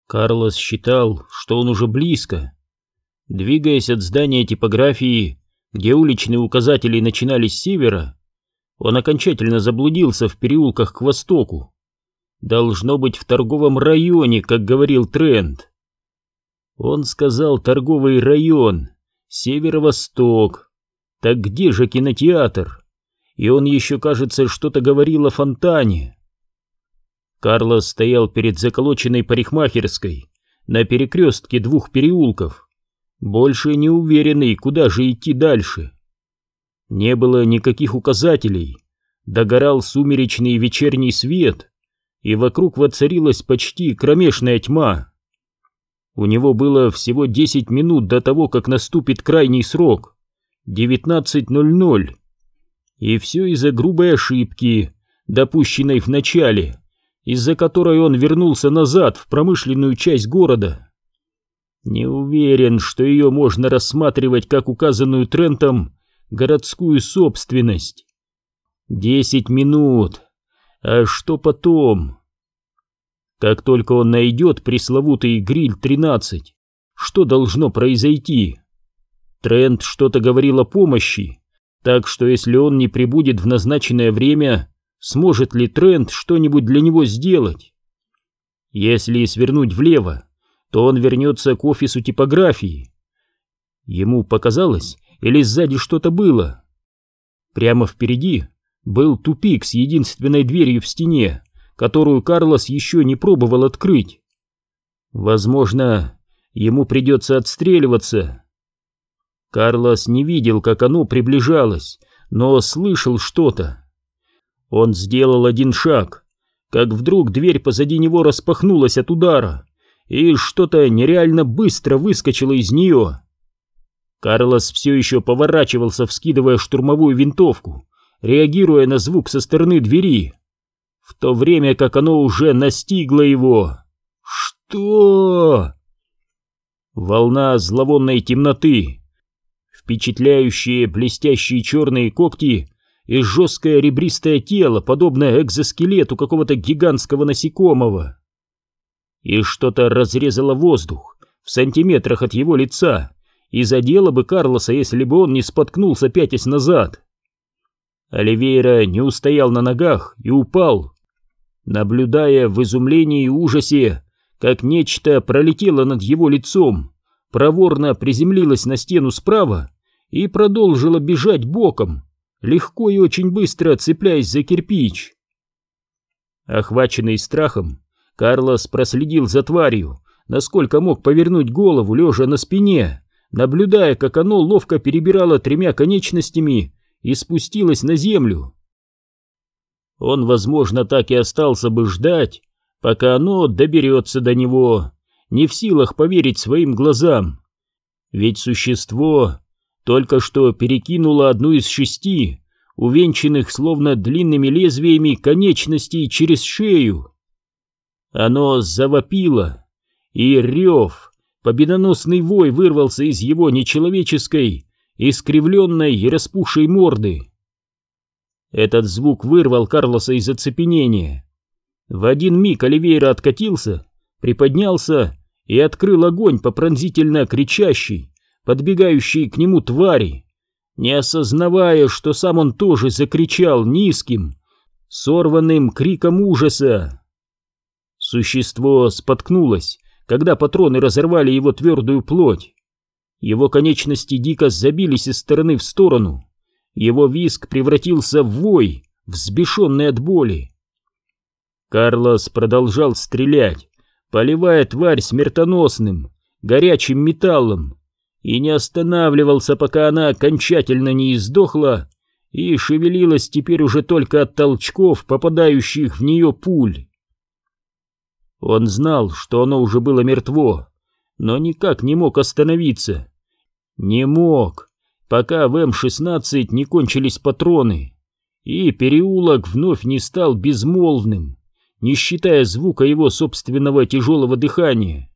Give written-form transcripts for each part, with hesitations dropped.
Карлос считал, что он уже близко. Двигаясь от здания типографии, где уличные указатели начинались с севера, он окончательно заблудился в переулках к востоку. Должно быть, в торговом районе, как говорил Трент. Он сказал торговый район, северо-восток. Так где же кинотеатр? И он еще, кажется, что-то говорил о фонтане. Карлос стоял перед заколоченной парикмахерской на перекрестке двух переулков, больше не уверенный, куда же идти дальше. Не было никаких указателей, догорал сумеречный вечерний свет, и вокруг воцарилась почти кромешная тьма. У него было всего 10 минут до того, как наступит крайний срок — 19:00, и все из-за грубой ошибки, допущенной в начале, из-за которой он вернулся назад в промышленную часть города. Не уверен, что ее можно рассматривать как указанную Трентом городскую собственность. 10 минут. А что потом? Как только он найдет пресловутый гриль 13, что должно произойти? Трент что-то говорил о помощи, так что если он не прибудет в назначенное время, сможет ли Трент что-нибудь для него сделать? Если свернуть влево, то он вернется к офису типографии. Ему показалось, или сзади что-то было? Прямо впереди был тупик с единственной дверью в стене, которую Карлос еще не пробовал открыть. Возможно, ему придется отстреливаться. Карлос не видел, как оно приближалось, но слышал что-то. Он сделал один шаг, как вдруг дверь позади него распахнулась от удара, и что-то нереально быстро выскочило из нее. Карлос все еще поворачивался, вскидывая штурмовую винтовку, реагируя на звук со стороны двери, в то время как оно уже настигло его. Что? Волна зловонной темноты, впечатляющие блестящие черные когти и жесткое ребристое тело, подобное экзоскелету какого-то гигантского насекомого. И что-то разрезало воздух в сантиметрах от его лица и задело бы Карлоса, если бы он не споткнулся, пятясь назад. Оливейра не устоял на ногах и упал, наблюдая в изумлении и ужасе, как нечто пролетело над его лицом, проворно приземлилось на стену справа и продолжило бежать боком, легко и очень быстро цепляясь за кирпич. Охваченный страхом, Карлос проследил за тварью, насколько мог повернуть голову, лежа на спине, наблюдая, как оно ловко перебирало тремя конечностями и спустилось на землю. Он, возможно, так и остался бы ждать, пока оно доберется до него, не в силах поверить своим глазам. Ведь существо только что перекинуло одну из 6, увенчанных словно длинными лезвиями конечностей через шею. Оно завопило, и рев, победоносный вой вырвался из его нечеловеческой, искривленной и распухшей морды. Этот звук вырвал Карлоса из оцепенения. В один миг Оливейра откатился, приподнялся и открыл огонь по пронзительно кричащей, подбегающей к нему твари, не осознавая, что сам он тоже закричал низким, сорванным криком ужаса. Существо споткнулось, когда патроны разорвали его твердую плоть. Его конечности дико забились из стороны в сторону. Его визг превратился в вой, взбешенный от боли. Карлос продолжал стрелять, поливая тварь смертоносным, горячим металлом, и не останавливался, пока она окончательно не издохла и шевелилась теперь уже только от толчков, попадающих в нее пуль. Он знал, что оно уже было мертво, но никак не мог остановиться. Не мог, пока в М-16 не кончились патроны, и переулок вновь не стал безмолвным, не считая звука его собственного тяжелого дыхания.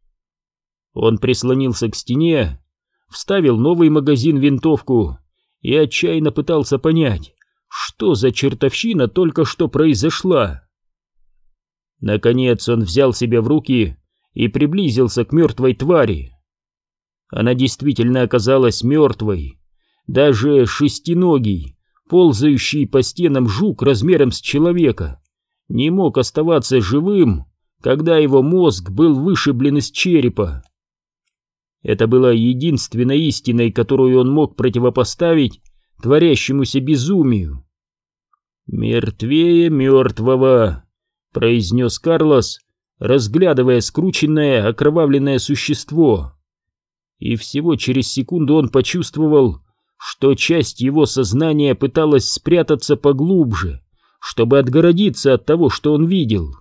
Он прислонился к стене, вставил новый магазин в винтовку и отчаянно пытался понять, что за чертовщина только что произошла. Наконец он взял себя в руки и приблизился к мертвой твари. Она действительно оказалась мертвой. Даже шестиногий, ползающий по стенам жук размером с человека, не мог оставаться живым, когда его мозг был вышиблен из черепа. Это было единственной истиной, которую он мог противопоставить творящемуся безумию. «Мертвее мертвого», — произнес Карлос, разглядывая скрученное, окровавленное существо. И всего через секунду он почувствовал, что часть его сознания пыталась спрятаться поглубже, чтобы отгородиться от того, что он видел.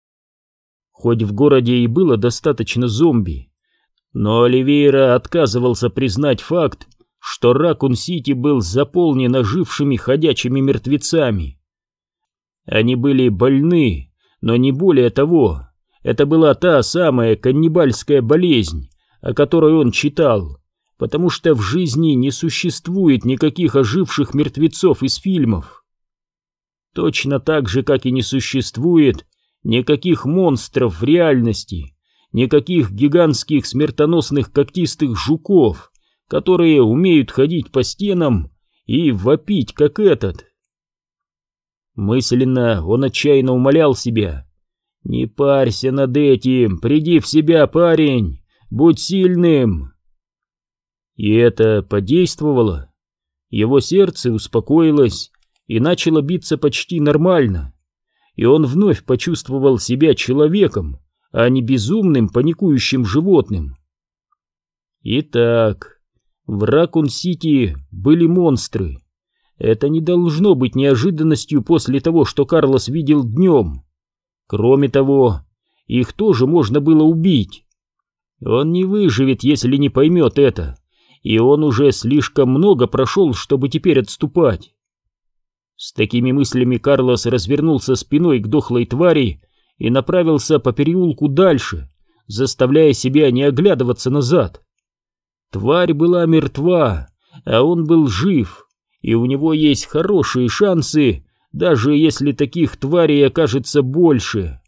Хоть в городе и было достаточно зомби, но Оливейра отказывался признать факт, что Ракун-Сити был заполнен ожившими ходячими мертвецами. Они были больны, но не более того. Это была та самая каннибальская болезнь, о которой он читал, потому что в жизни не существует никаких оживших мертвецов из фильмов. Точно так же, как и не существует никаких монстров в реальности, никаких гигантских смертоносных когтистых жуков, которые умеют ходить по стенам и вопить, как этот. Мысленно он отчаянно умолял себя: «Не парься над этим, приди в себя, парень, будь сильным!» И это подействовало. Его сердце успокоилось и начало биться почти нормально, и он вновь почувствовал себя человеком, а не безумным, паникующим животным. Итак, в Ракун-Сити были монстры. Это не должно быть неожиданностью после того, что Карлос видел днем. Кроме того, их тоже можно было убить. Он не выживет, если не поймет это, и он уже слишком много прошел, чтобы теперь отступать. С такими мыслями Карлос развернулся спиной к дохлой твари и направился по переулку дальше, заставляя себя не оглядываться назад. Тварь была мертва, а он был жив, и у него есть хорошие шансы, даже если таких тварей окажется больше.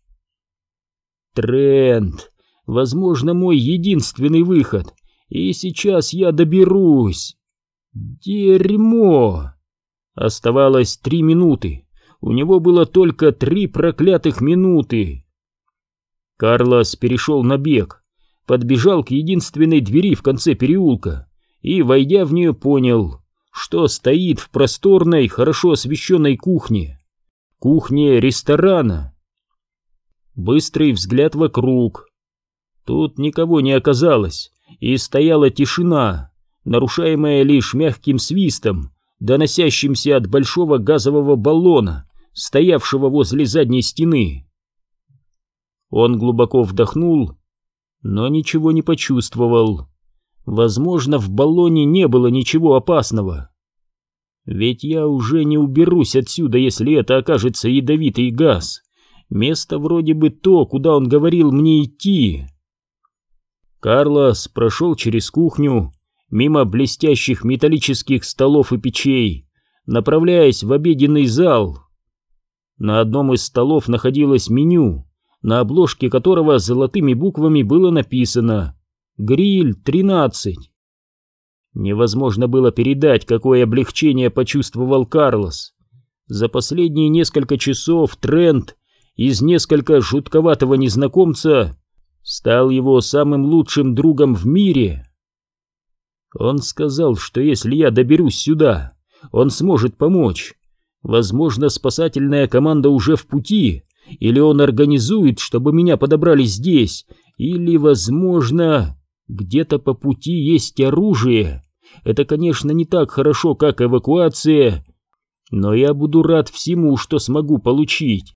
Трент, возможно, мой единственный выход, и сейчас я доберусь. Дерьмо! Оставалось 3 минуты, у него было только 3 проклятых минуты. Карлос перешел на бег, подбежал к единственной двери в конце переулка и, войдя в нее, понял, что стоит в просторной, хорошо освещенной кухне ресторана. Быстрый взгляд вокруг. Тут никого не оказалось, и стояла тишина, нарушаемая лишь мягким свистом, доносящимся от большого газового баллона, стоявшего возле задней стены. Он глубоко вдохнул, но ничего не почувствовал. Возможно, в баллоне не было ничего опасного. Ведь я уже не уберусь отсюда, если это окажется ядовитый газ. Место вроде бы то, куда он говорил мне идти. Карлос прошел через кухню, мимо блестящих металлических столов и печей, направляясь в обеденный зал. На одном из столов находилось меню, на обложке которого золотыми буквами было написано «Гриль 13». Невозможно было передать, какое облегчение почувствовал Карлос. За последние несколько часов Трент из несколько жутковатого незнакомца стал его самым лучшим другом в мире. Он сказал, что если я доберусь сюда, он сможет помочь. Возможно, спасательная команда уже в пути, или он организует, чтобы меня подобрали здесь, или, возможно, где-то по пути есть оружие. Это, конечно, не так хорошо, как эвакуация, но я буду рад всему, что смогу получить.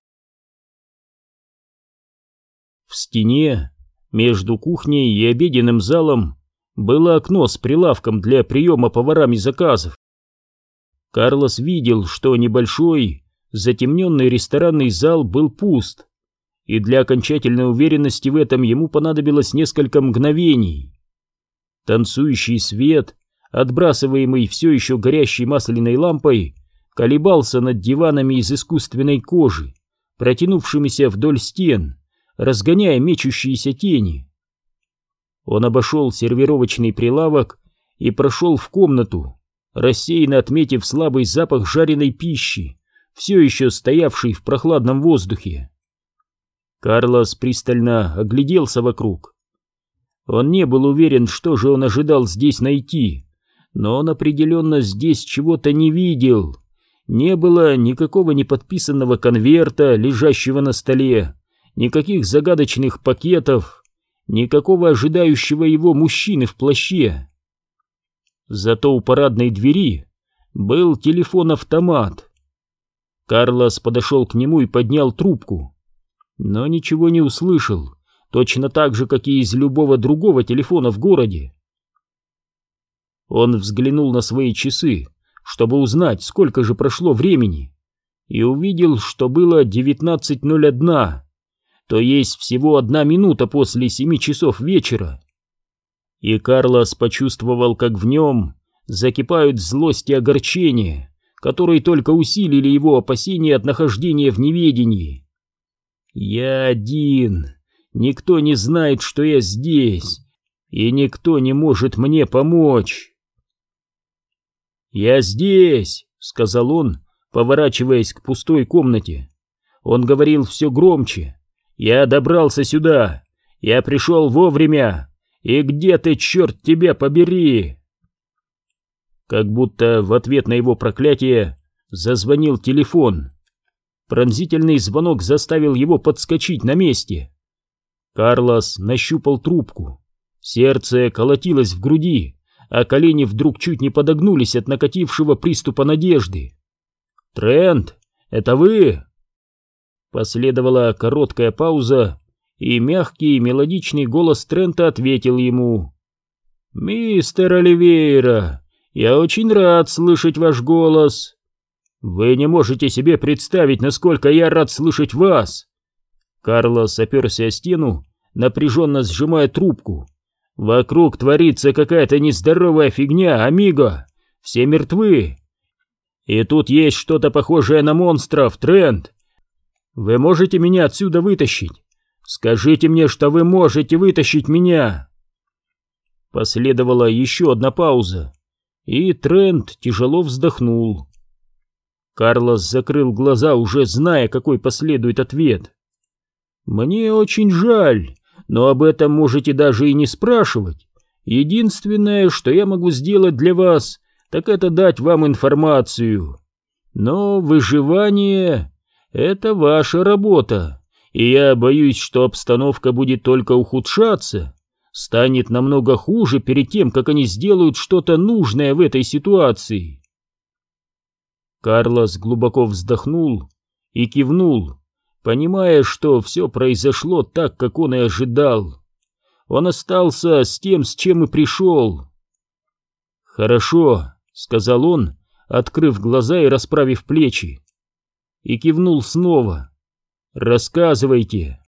В стене между кухней и обеденным залом было окно с прилавком для приема поварами заказов. Карлос видел, что небольшой, затемненный ресторанный зал был пуст, и для окончательной уверенности в этом ему понадобилось несколько мгновений. Танцующий свет, отбрасываемый все еще горящей масляной лампой, колебался над диванами из искусственной кожи, протянувшимися вдоль стен, разгоняя мечущиеся тени. Он обошел сервировочный прилавок и прошел в комнату, рассеянно отметив слабый запах жареной пищи, все еще стоявший в прохладном воздухе. Карлос пристально огляделся вокруг. Он не был уверен, что же он ожидал здесь найти, но он определенно здесь чего-то не видел. Не было никакого неподписанного конверта, лежащего на столе, никаких загадочных пакетов, никакого ожидающего его мужчины в плаще. Зато у парадной двери был телефон-автомат. Карлос подошел к нему и поднял трубку, но ничего не услышал, точно так же, как и из любого другого телефона в городе. Он взглянул на свои часы, чтобы узнать, сколько же прошло времени, и увидел, что было 19:01, то есть всего 1 минута после 7 часов вечера. И Карлос почувствовал, как в нем закипают злость и огорчение, которые только усилили его опасения от нахождения в неведении. «Я один, никто не знает, что я здесь, и никто не может мне помочь». «Я здесь», — сказал он, поворачиваясь к пустой комнате. Он говорил все громче. «Я добрался сюда, я пришел вовремя, и где ты, черт тебя побери?» Как будто в ответ на его проклятие зазвонил телефон. Пронзительный звонок заставил его подскочить на месте. Карлос нащупал трубку. Сердце колотилось в груди, а колени вдруг чуть не подогнулись от накатившего приступа надежды. «Трент, это вы?» Последовала короткая пауза, и мягкий мелодичный голос Трента ответил ему: «Мистер Оливейра, я очень рад слышать ваш голос. Вы не можете себе представить, насколько я рад слышать вас». Карлос оперся о стену, напряженно сжимая трубку. «Вокруг творится какая-то нездоровая фигня, амиго. Все мертвы. И тут есть что-то похожее на монстров, Трент. Вы можете меня отсюда вытащить? Скажите мне, что вы можете вытащить меня». Последовала еще одна пауза, и Трент тяжело вздохнул. Карлос закрыл глаза, уже зная, какой последует ответ. «Мне очень жаль, но об этом можете даже и не спрашивать. Единственное, что я могу сделать для вас, так это дать вам информацию. Но выживание — это ваша работа, и я боюсь, что обстановка будет только ухудшаться, станет намного хуже перед тем, как они сделают что-то нужное в этой ситуации». Карлос глубоко вздохнул и кивнул, понимая, что все произошло так, как он и ожидал. Он остался с тем, с чем и пришел. «Хорошо», — сказал он, открыв глаза и расправив плечи, и кивнул снова. «Рассказывайте».